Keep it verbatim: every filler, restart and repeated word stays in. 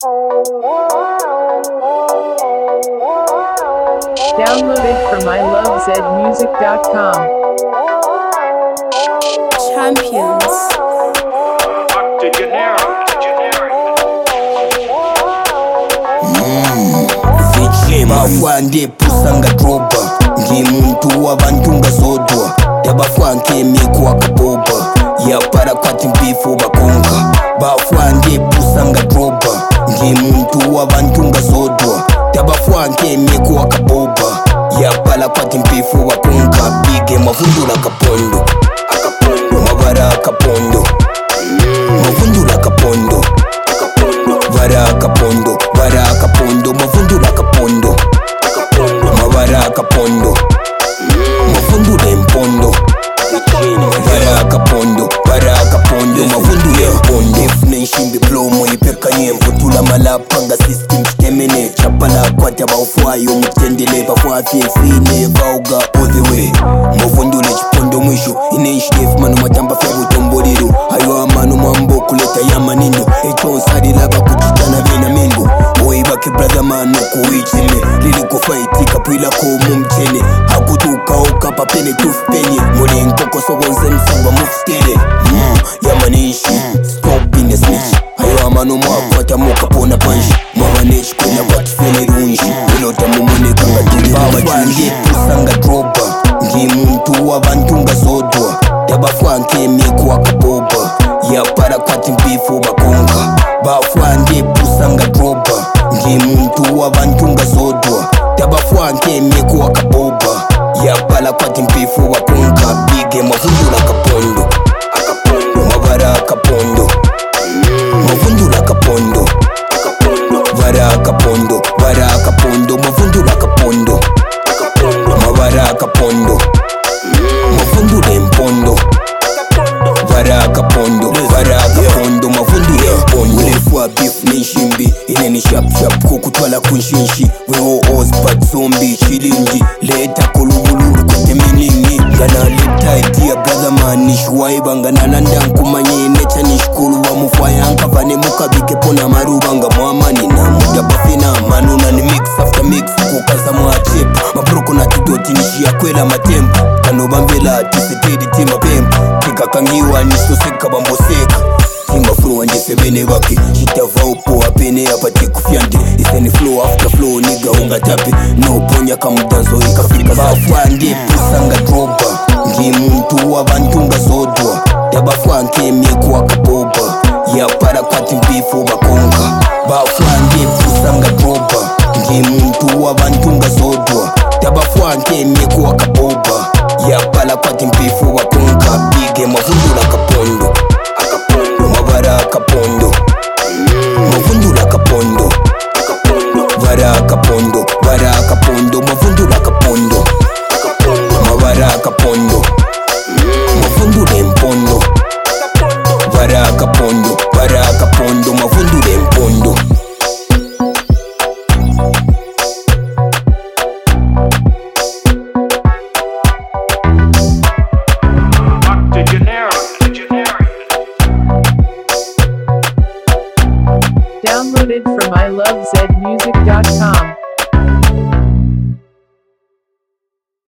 Downloaded from I love zed music dot com. Champions. Bafwande pusanga droba ngimuntu wabantu ngazodwa dabafwanke miku akaboba yapara kwati mbifu bakonga bafwande pusanga droba ngimuntu wabantu ngazodwa dabafwanke miku akaboba yapala kwati mbifu bakonga bige mavundula kapondo akapondo mabara akapondo mavundula akapondo vara akapondo vara akapondo mavundula akapondo mabara akapondo mavundula empondo vara akapondo vara akapondo mavundula empondo definition be blow mo ipeka nyemvo tula malapanga system stemene chapala kwata baufwayo mutendele bafwafi fine vauga all the way mavundula chipondo mwisho ineish def manu matamba fya butombolero ayo amanu mambo kuleta yamanindo echonsari laba kutitana vina mingo oibake brother manu kuichene liliko fight kapwila ko mumchene hakutuka okapa pene tufpenye muli nkoko sobonze msangwa mufstele mm, yamanishi mm. Stop being a snitch ayo amanu mwakwata mukapona panshi mwabaneshi kwena batifene runji ilota mumoneka ngatuli mumachunji pusanga droba ngimuntu wabantu ngazodwa dabafwanke miku akaboba yapara kwati mbifu bakonga bafwande pusanga droba ngimuntu wabantu ngazodwa dabafwanke miku akaboba yapala kwati mbifu bakonga bige mavundula kapondo akapondo mabara akapondo mavundula kapondo vara akapondo vara akapondo mavundula kapondo mabara akapondo mavundula empondo vara akapondo vara akapondo mavundula empondo ulefwa beef nishimbi ineni shap shap kukutwala kunshinshi weho ospat zombi chilinji leta kolubululu kuteminingi ngana liptaitia brother man nishwaiba ngana landankumanye necha nishkulu wa mufwayanka vane mukabike pona marubanga mwamani na muda bafina manuna ni mix after mix kukaza mwachip mabroko na tudoti nishia kwela matempo kanobambela tisetedi tima pempo kikakangiwa nisoseka bamboseka tima flow andisebene baki shitava upo apene apati kufyande iseni flow after flow niga unga tapi no ponya kamudanzo ikafika bafwande pusanga droba ngimuntu wabantu ngazodwa dabafwanke miku akaboba yapara kwati mbifu bakonga bafwande pusanga droba ngimuntu wabantu ngazodwa dabafwanke miku akaboba yapala kwati mbifu bakonga bige mavundula kapondo akapondo mabara akapondo mavundula kapondo vara akapondo vara akapondo mavundula kapondo mabara akapondo mavundula empondo vara akapondo